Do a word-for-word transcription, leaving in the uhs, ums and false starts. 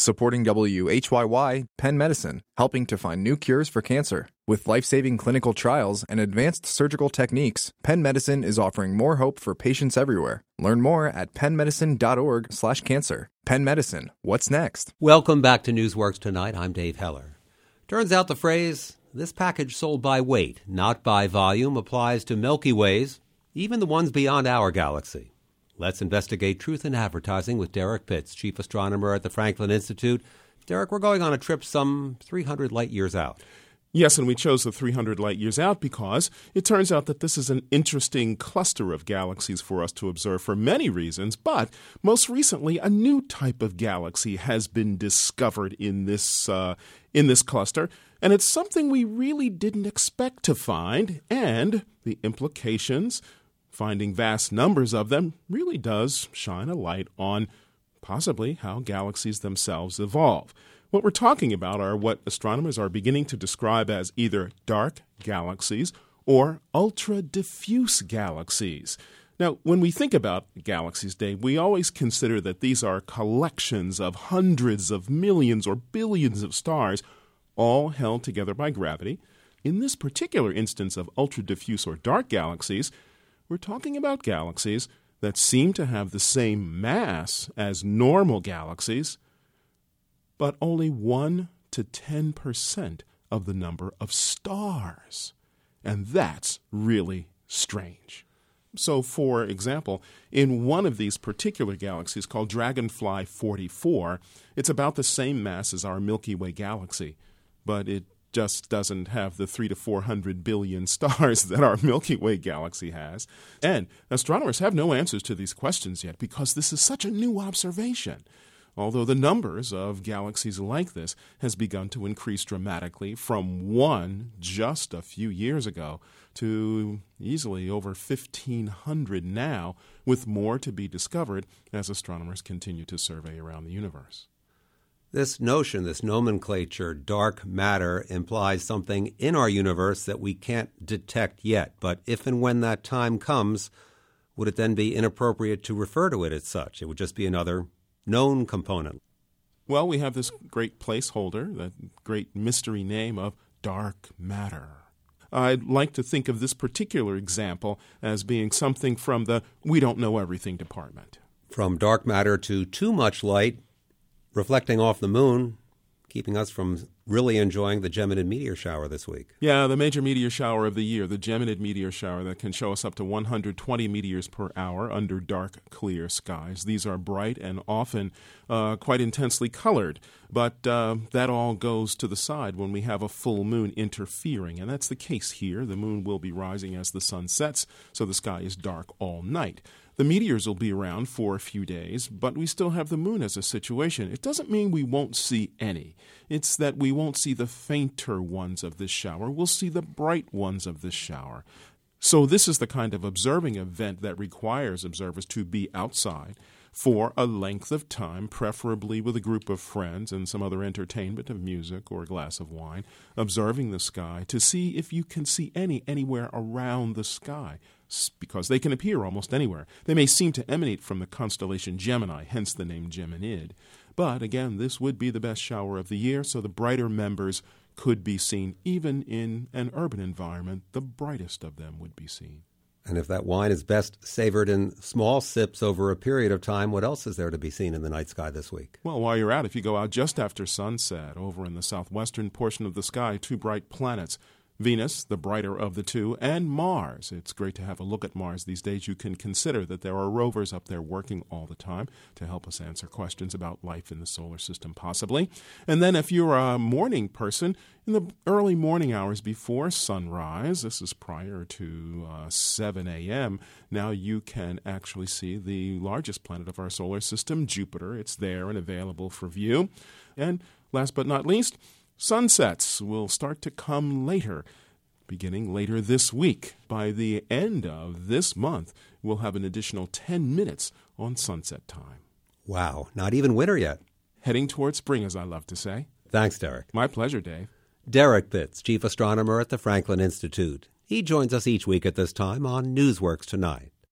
Supporting W H Y Y, Penn Medicine, helping to find new cures for cancer. With life-saving clinical trials and advanced surgical techniques, Penn Medicine is offering more hope for patients everywhere. Learn more at pennmedicine.org slash cancer. Penn Medicine, what's next? Welcome back to Newsworks Tonight. I'm Dave Heller. Turns out the phrase, this package sold by weight, not by volume, applies to Milky Ways, even the ones beyond our galaxy. Let's investigate truth in advertising with Derek Pitts, chief astronomer at the Franklin Institute. Derek, we're going on a trip some three hundred light years out. Yes, and we chose the three hundred light years out because it turns out that this is an interesting cluster of galaxies for us to observe for many reasons, but most recently a new type of galaxy has been discovered in this uh, in this cluster, and it's something we really didn't expect to find, and the implications, finding vast numbers of them, really does shine a light on possibly how galaxies themselves evolve. What we're talking about are what astronomers are beginning to describe as either dark galaxies or ultra-diffuse galaxies. Now, when we think about galaxies, Dave, we always consider that these are collections of hundreds of millions or billions of stars, all held together by gravity. In this particular instance of ultra-diffuse or dark galaxies, we're talking about galaxies that seem to have the same mass as normal galaxies, but only one to ten percent of the number of stars. And that's really strange. So, for example, in one of these particular galaxies called Dragonfly forty-four, it's about the same mass as our Milky Way galaxy, but it just doesn't have the three to four hundred billion stars that our Milky Way galaxy has. And astronomers have no answers to these questions yet because this is such a new observation. Although the numbers of galaxies like this has begun to increase dramatically from one just a few years ago to easily over fifteen hundred now, with more to be discovered as astronomers continue to survey around the universe. This notion, this nomenclature, dark matter, implies something in our universe that we can't detect yet. But if and when that time comes, would it then be inappropriate to refer to it as such? It would just be another known component. Well, we have this great placeholder, that great mystery name of dark matter. I'd like to think of this particular example as being something from the we don't know everything department. From dark matter to too much light, reflecting off the moon, keeping us from really enjoying the Geminid meteor shower this week. Yeah, the major meteor shower of the year, the Geminid meteor shower that can show us up to one hundred twenty meteors per hour under dark, clear skies. These are bright and often uh, quite intensely colored, but uh, that all goes to the side when we have a full moon interfering, and that's the case here. The moon will be rising as the sun sets, so the sky is dark all night. The meteors will be around for a few days, but we still have the moon as a situation. It doesn't mean we won't see any. It's that we won't see the fainter ones of this shower. We'll see the bright ones of this shower. So this is the kind of observing event that requires observers to be outside for a length of time, preferably with a group of friends and some other entertainment of music or a glass of wine, observing the sky to see if you can see any anywhere around the sky, because they can appear almost anywhere. They may seem to emanate from the constellation Gemini, hence the name Geminid. But again, this would be the best shower of the year, so the brighter members could be seen. Even in an urban environment, the brightest of them would be seen. And if that wine is best savored in small sips over a period of time, what else is there to be seen in the night sky this week? Well, while you're out, if you go out just after sunset, over in the southwestern portion of the sky, two bright planets, Venus, the brighter of the two, and Mars. It's great to have a look at Mars these days. You can consider that there are rovers up there working all the time to help us answer questions about life in the solar system, possibly. And then if you're a morning person, in the early morning hours before sunrise, this is prior to uh, seven a.m., now you can actually see the largest planet of our solar system, Jupiter. It's there and available for view. And last but not least, sunsets will start to come later, beginning later this week. By the end of this month, we'll have an additional ten minutes on sunset time. Wow, not even winter yet. Heading toward spring, as I love to say. Thanks, Derek. My pleasure, Dave. Derek Pitts, chief astronomer at the Franklin Institute. He joins us each week at this time on Newsworks Tonight.